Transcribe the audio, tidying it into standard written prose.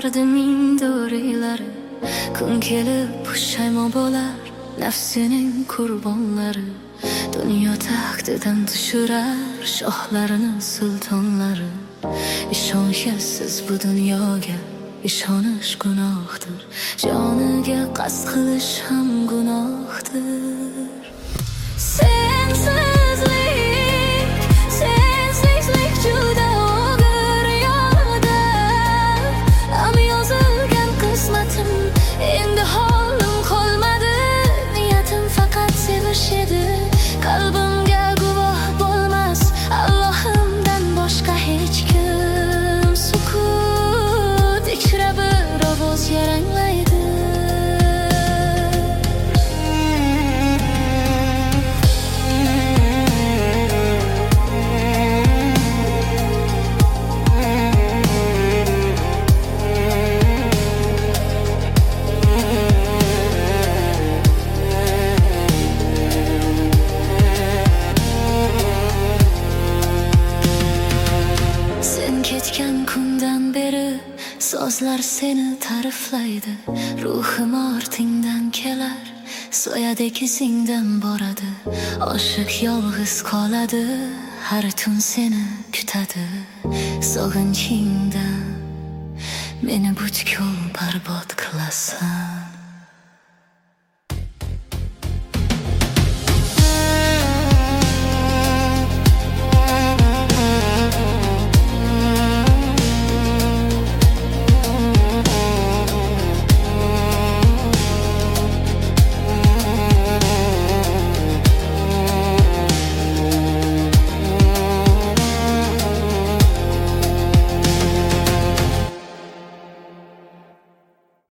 dardining do'rilari. Kun kelib pushaymon bo'lar nafsining qurbonlari. Dunyo taxtidan tushirar shohlarini sultonlari. İshoncha siz bu dunyoga, ishonish gunohdir. Joniga qasd qilish ham gunohdir. Sensizlik juda og'ir yo'lda. Am yozilgan qismatim, endi holim qolmadi. Niyatim faqat sevish edi. Qalbimga guvoh bo'lmas Allohimdan boshqa hech kim. Sukut ichra bir ovoz yaranglaydi. Ketgan kundan beri sozlar seni ta'riflaydi. Ruhim ortingdan kelar, soyadek izingdan boradi. Oshiq yolg'iz qoladi, har tun seni kutadi. Sog'inchingdan meni butkul barbod qilasan.